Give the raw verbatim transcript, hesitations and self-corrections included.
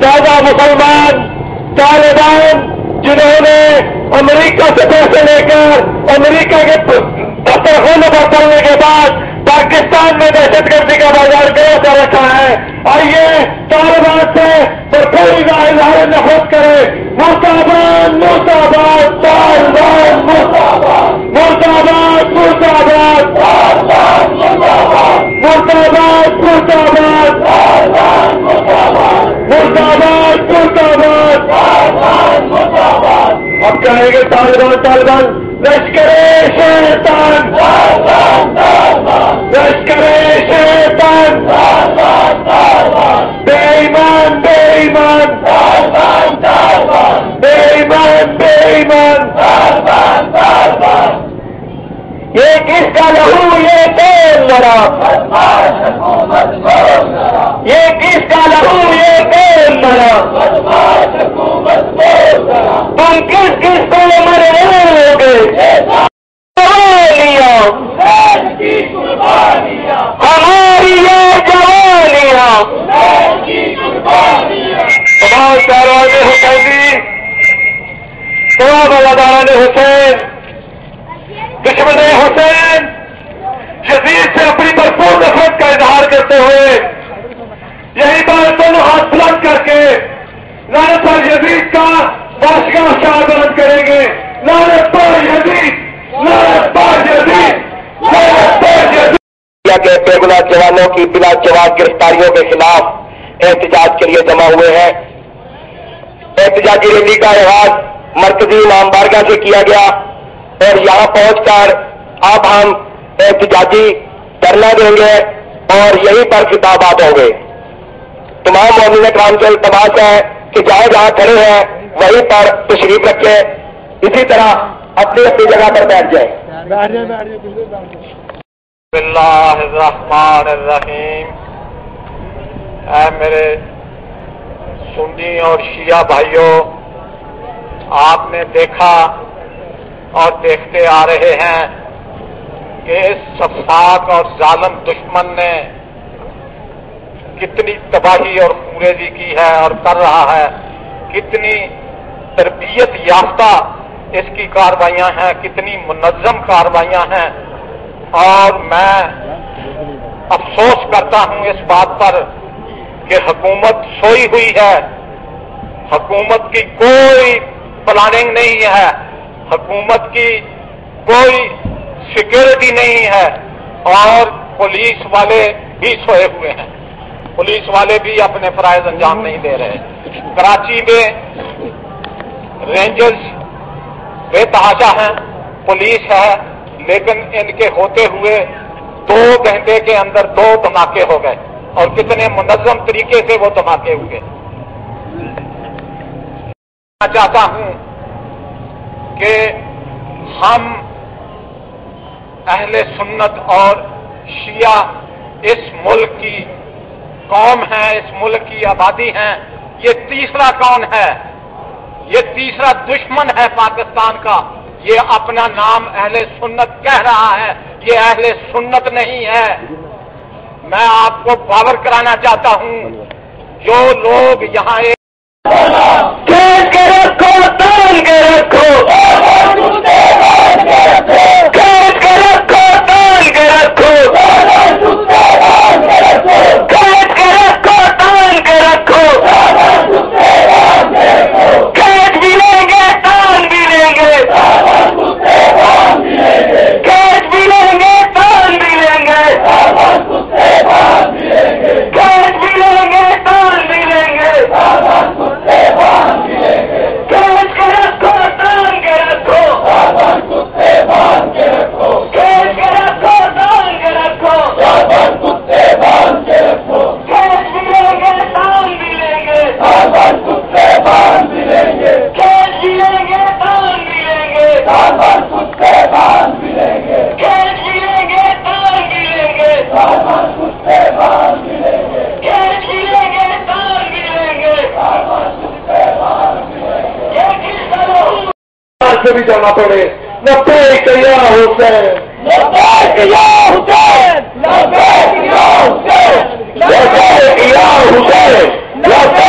चौदह मुसलमान तालिबान जिन्होंने अमेरिका से पैसे लेकर अमेरिका के दस्तरखानों पर चलने के बाद पाकिस्तान में दहशतगर्दी का बाजार गया कर रखा है। आइए तालिबान से भरपूर इजहार नफरत करें। मुर्दाबाद मुर्दाबाद तालिबान मुर्दाबाद मुर्दाबाद मुर्दाबाद तालिबान मुर्दाबाद मुर्दाबाद तालिबान मुर्दाबाद मुर्दाबाद मुर्दाबाद तालिबान मुर्दाबाद। अब कहेंगे तालिबान तालिबान लश्करे शैतान तालिबान तालिबान लश्करे शैतान तालिबान तालिबान बेईमान बेईमान तालिबान तालिबान बेईमान बेईमान तालिबान तालिबान। ये किसका लहू ये तेल लड़ा ये किसका लहू ये तेल लड़ा तुम किस किस को मरोगे जवानियां हमारी ये जवानियां। तमाम सारान हुसैनी तमाम अल्लाह ने हुसैन दुश्मन हुसैन यजीद से अपनी भरपूर नफरत का इजहार करते हुए यही बात दोनों हाथ बुलंद करके लानत पर यजीद का बादशाह शाह बुलंद करेंगे। लानत पर यजीद लानत पर यजीद लानत पर यजीद के बेगुनाह जवानों की बिला जवाब गिरफ्तारियों के खिलाफ एहतजाज के लिए जमा हुए हैं। एहतजाजी रैली का आगाज मरकजी इमाम बारगाह से किया गया और यहां पहुंचकर अब हम एहतजाजी धरना देंगे और यहीं पर खिताबात होंगे। तमाम मोमिन कराम से इल्तमास है कि जहां जहां खड़े हैं वहीं पर तशरीफ रखें। इसी तरह अपनी अपनी जगह पर बैठ जाए। बिस्मिल्लाहिर्रहमानिर्रहीम। ऐ मेरे सुन्नी और शिया भाइयों, आपने देखा और देखते आ रहे हैं कि इस सफाक और जालिम दुश्मन ने कितनी तबाही और खूरेजी की है और कर रहा है। कितनी तरबियत याफ्ता इसकी कार्रवाइयां हैं, कितनी मुनज्जम कार्रवाइयां हैं। और मैं अफसोस करता हूं इस बात पर कि हुकूमत सोई हुई है। हुकूमत की कोई प्लानिंग नहीं है, हुकूमत की कोई सिक्योरिटी नहीं है और पुलिस वाले भी सोए हुए हैं। पुलिस वाले भी अपने फराइज अंजाम नहीं दे रहे। कराची में रेंजर्स बेतहाशा हैं, पुलिस है, लेकिन इनके होते हुए दो घंटे के अंदर दो धमाके हो गए और कितने मुनज्जम तरीके से वो धमाके हुए। मैं चाहता हूं कि हम अहले सुन्नत और शिया इस मुल्क की कौम है, इस मुल्क की आबादी है। ये तीसरा कौन है? ये तीसरा दुश्मन है पाकिस्तान का। ये अपना नाम अहले सुन्नत कह रहा है, ये अहले सुन्नत नहीं है। मैं आपको बावर कराना चाहता हूं, जो लोग यहाँ एक के रखो तान के रखो कैद के रखो तान के रखो कैद के रखो तान के रखो कैद भी लेंगे तान भी लेंगे कैद भी लेंगे तान भी लेंगे कैद भी लेंगे तान भी लेंगे कैद के रखो तान के रखो कैद के रखो तान के रखो कैद भी लेंगे तान भी लेंगे कैद भी लेंगे तान भी लेंगे कैद भी लेंगे तान भी लेंगे कैद भी लेंगे तान भी लेंगे। ये किसका लहू से भी जाना पड़े। लब्बैक या हुसैन लब्बैक या हुसैन लब्बैक या हुसैन लब्बैक या हुसैन।